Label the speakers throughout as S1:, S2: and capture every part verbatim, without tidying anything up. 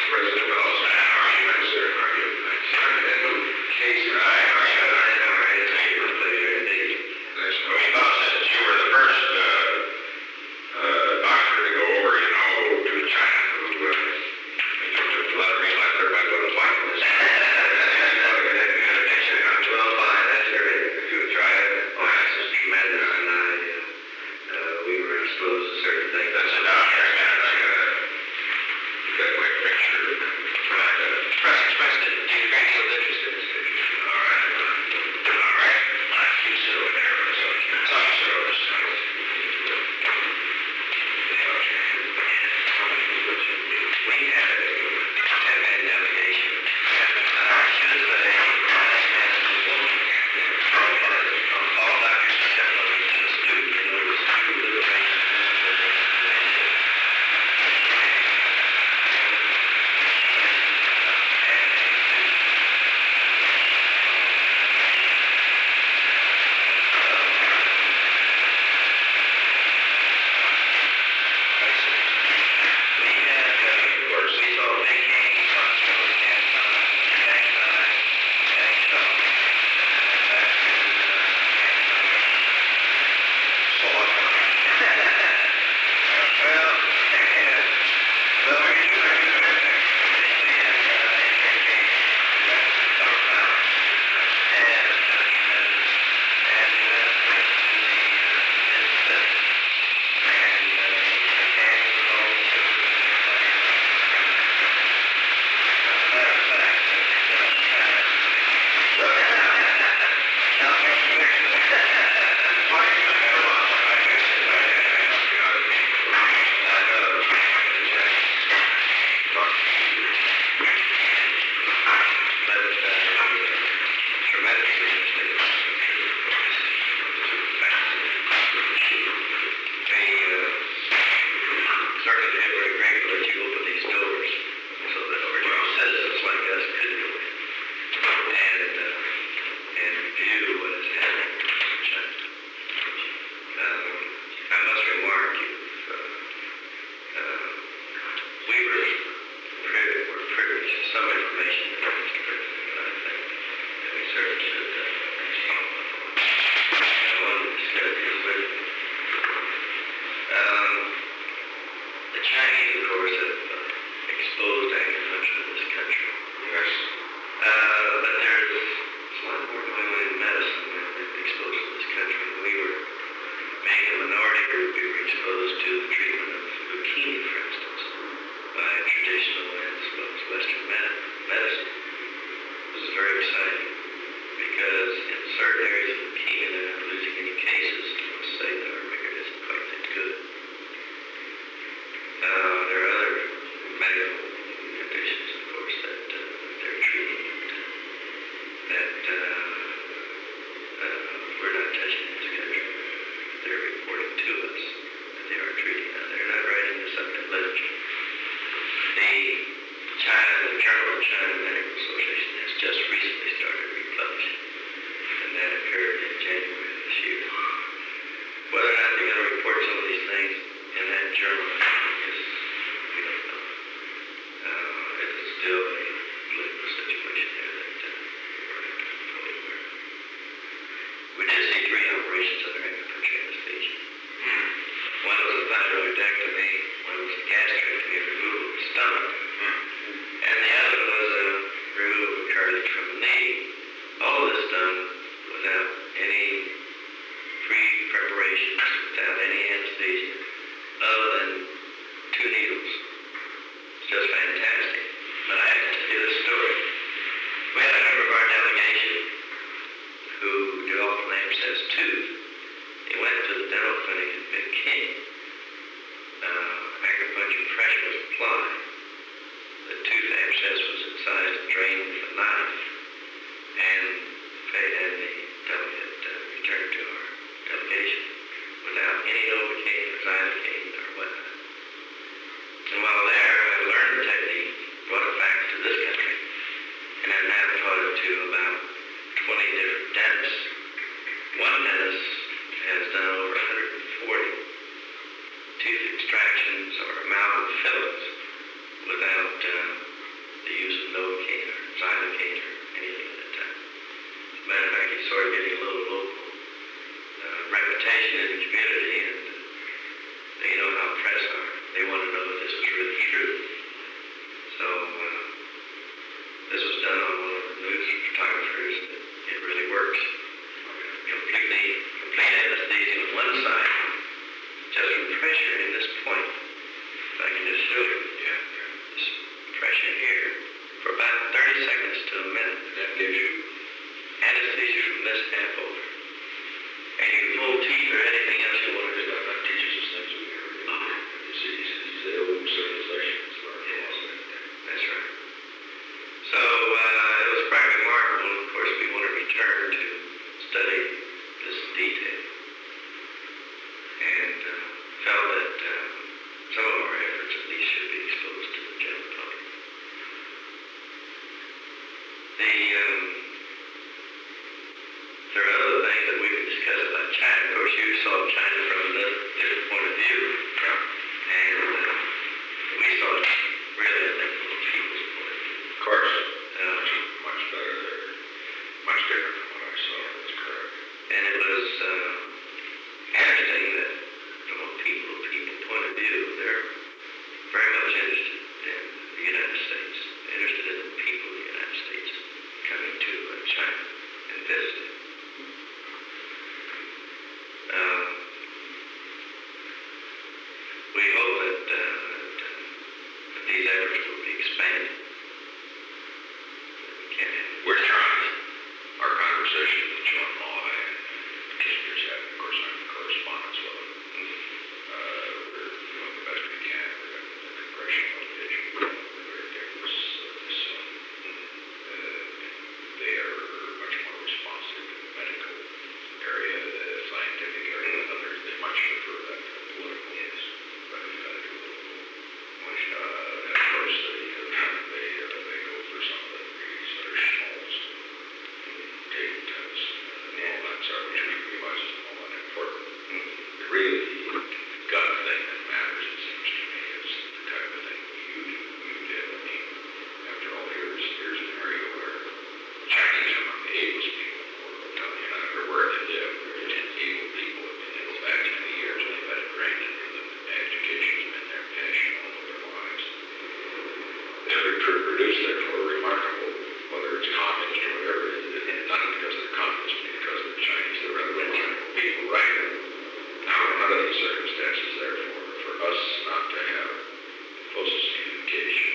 S1: President Wells. How are you, thanks, sir? How are you? Thanks, sir. And Casey, I, I, I, I, I, it's a pleasure indeed. That's what we thought since you were the first uh, uh, doctor to go over, you know, to China. Who, uh, we took the lottery like everybody would have liked this. Well, fine, that's great. If you would try it, oh, that's just tremendous. And I, uh, we were exposed to certain things. That's a doctor. Got a quick picture. Right. Uh, Press expressed it. Do you agree with interest in this picture? All right. All right. I can sit over there. So I can talk to service. We had a ten-man delegation. Uh, she was a all doctors except for the student. And there was two little things. Tooth extractions or amalgam fillings without uh, the use of Novocaine or Xylocaine or anything of that type. As a matter of fact, he's sort of getting a little local uh, reputation in the community, and uh, you know how press are. They want to know if this was really true. So uh, this was done on one of the news photographers, and it really works. Completely, complete anesthesia on one side, just from pressure in this point. If I can just show you, yeah, this pressure here for about thirty seconds to a minute. That gives you anesthesia from this half over. And you can pull teeth or anything else you want to do. That teaches us things we never do. Oh. You see, these are the old civilizations. Yes, that's right. So uh, it was quite remarkable. Of course, we want to return to study this in detail, and uh, felt that uh, some of our efforts at least should be exposed to the general public. The, um, there are other things that we can discuss about China. Of course, you saw China from a different point of view, and uh, we saw it really, I think, from people's point of view. Of course, uh, much, much better there, much different than what I saw. That's correct. And it was uh, interesting that from a people people point of view, they're very much interested in the United States, interested in the people of the United States coming to uh, China and visiting. Um, we hope that, uh, that, uh, that these efforts will be expanded. We can't have We're trying. Our conversation with John Law and Kissinger's had, of course, I'm in correspondence with them. Uh, we're doing the best we can. We've got the congressional division. We're very diverse. Uh, so, uh, they are much more responsive in the medical area, the scientific area, and others. They much prefer that to the political. Yes. But we've got to do a little much. Uh, and of course, they, uh, they, uh, they go for some of the degrees that are small. Table tennis, uh, and all that sort of, which we realize is all that important. The really gut thing that matters, it seems to me, is the type of thing you do, you did. I mean, after all, here's, here's an area where Chinese are among the ablest people in the world. I tell you, no matter where they live, they're able people. I mean, they go back twenty years and they've had it trained into them. Education's been their passion all of their lives. They're reproduced, therefore, remarkable, whether it's communist or whatever it is. Not because they're communists, but because they're Chinese, they're rather remarkable people, right? Now, under these circumstances, therefore, for us not to have the closest communication,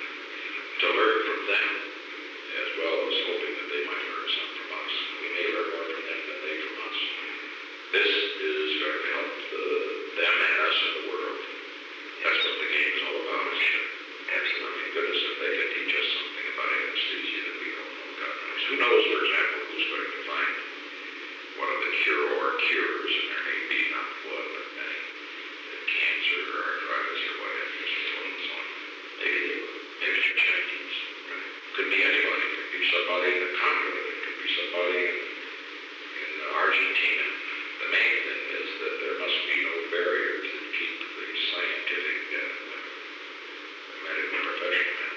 S1: to learn from them, as well as hoping that they might learn some from us. We may learn more from them than they from us. This is going to help the, them and us in the world. That's what the game is all about, isn't it? Absolutely. Goodness, if they can teach us something about anesthesia that we don't know, God knows. Who knows, for example, who's going to find one of the cure or cures, and there may be not one, but many, cancer or arthritis or what have you, and so on. Maybe, maybe it's your Chinese. Right? Could be anybody. It could be somebody in the Congo. It could be somebody in, in Argentina. The main thing is that there must be no barrier to keep the scientific and medical professional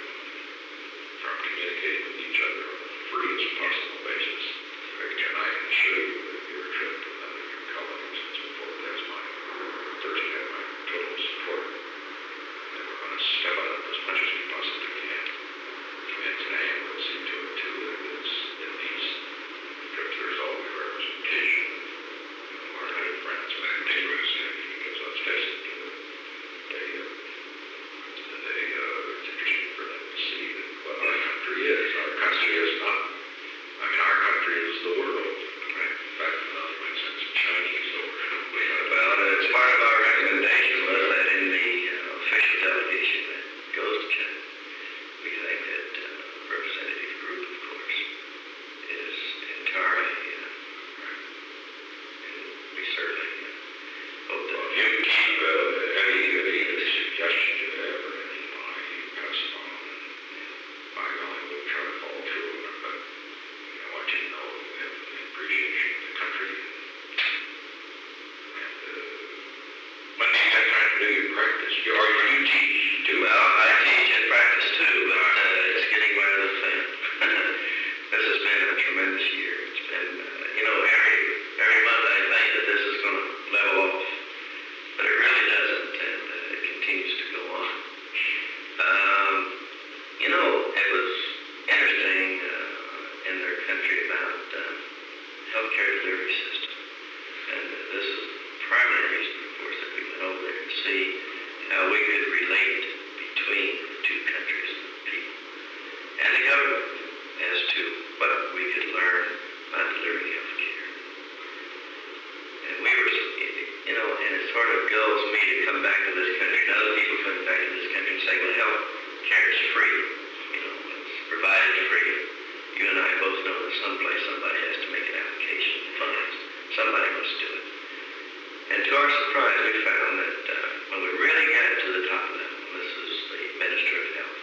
S1: from communicating with each other on the freest possible basis. And I can assure you that your trip with them and your colleagues and so forth has my first and my total support. And we're going to step on it as much as we possibly can. And today we'll see to it too that it's in these trips there's always representation of our good friends, but I think we're going to see it because let's face it, they, uh, they, uh, it's interesting for them to see that what our country is. Our country is not, I mean, our country is the world. Right? In fact, in other sense, Chinese the world. Well, it's part of our recommendation was that in the uh, official delegation that goes to China, free. You and I both know that someplace somebody has to make an application for funds. Somebody must do it. And to our surprise, we found that uh, when we really got to the top level, this is the Minister of Health,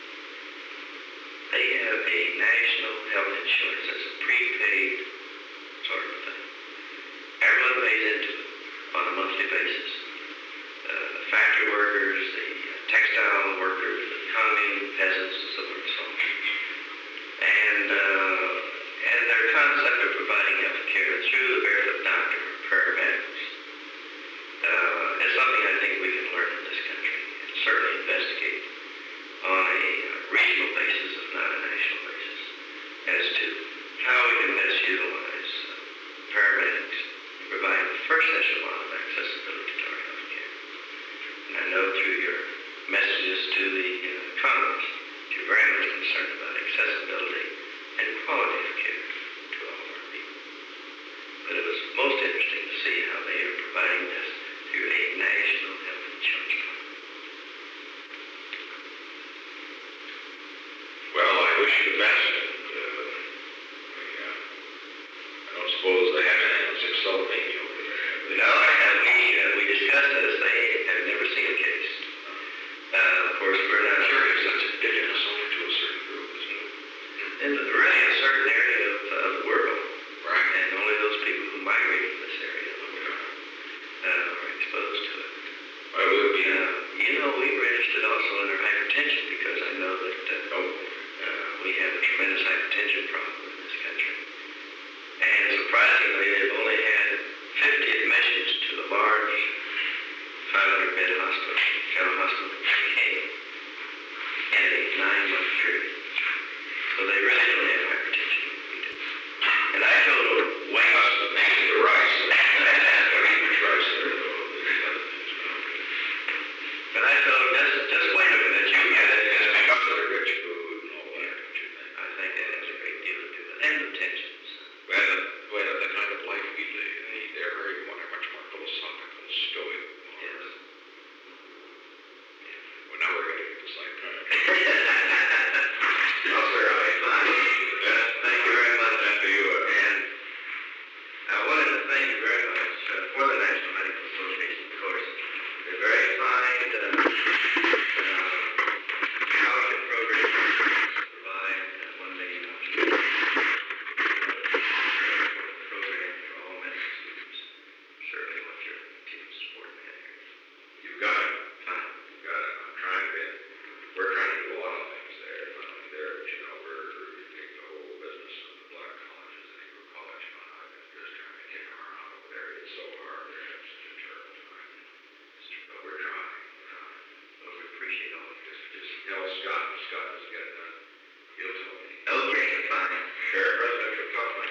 S1: they have a national health insurance that's a prepaid sort of thing. Everyone pays into it on a monthly basis. Uh, the factory workers, the textile workers, the commune peasants, and so on and so on. And, uh, and their concept of providing health care through the barefoot doctor or paramedics uh, is something I think we can learn in this country and certainly investigate on a regional basis, if not a national basis, as to how we can best utilize uh, paramedics and provide the first echelon of accessibility to our health care. And I know through your messages to the uh, Congress, you're very much concerned about accessibility and quality of care to all of our people. But it was most interesting to see how they are providing this through a national health insurance plan.
S2: Well, I wish you the best. And, uh, I, uh, I don't suppose they have anything on six Sylvania over there. have they?
S1: No, and we, uh, we discussed this. They have never seen a case. Uh, of course, we're not
S2: I'm
S1: sure.
S2: curious, that's indigenous only to a certain group, isn't it?
S1: In the, really a certain area of, of the world,
S2: Right.
S1: and only those people who migrate from this area uh, are exposed to it.
S2: Well, it would be,
S1: Uh, you know, we registered also under hypertension because I know that uh,
S2: oh,
S1: uh, we have a tremendous hypertension problem in this country. And surprisingly, they've only had fifty admissions to a large five hundred bed hospital, general hospital in Kankakee, in a nine-month period. So they really don't have hypertension like we do. And I told them, wait,
S2: maybe the rice. Maybe the rice there, though. There's other things going on.
S1: but I told them, just, just wait a minute, you get it.
S2: It's because of the rich food and all that, don't you think?
S1: I think that has a great deal to do with it. And the tensions.
S2: Well, well, the kind of life we lead, they're very much more philosophical, stoic.
S1: Yes.
S2: Well, now we're going to get to psychiatry.
S1: No, sir, I
S2: Best.
S1: thank you very much.
S2: After you, uh,
S1: And I wanted to thank you very much uh, for the National Medical Association, of course. They're very fine uh, uh, scholarship programs provide uh, one million dollars program for all medical students. Certainly want your continued support in that area.
S2: you've got it.
S1: Fine.
S2: You've got it. I'm trying to, we're trying to do a lot of things there. Not only there, but you know, we're, we take the whole business of the black colleges and Negro College Fund. I've been just trying to kick them around over there. It's so hard. It's just a terrible time. But we're trying. We're trying.
S1: Well, we appreciate all of
S2: Just, just tell Scott. Scott doesn't get it done. He'll tell me.
S1: Okay, fine.
S2: Sure, Presidential Cup.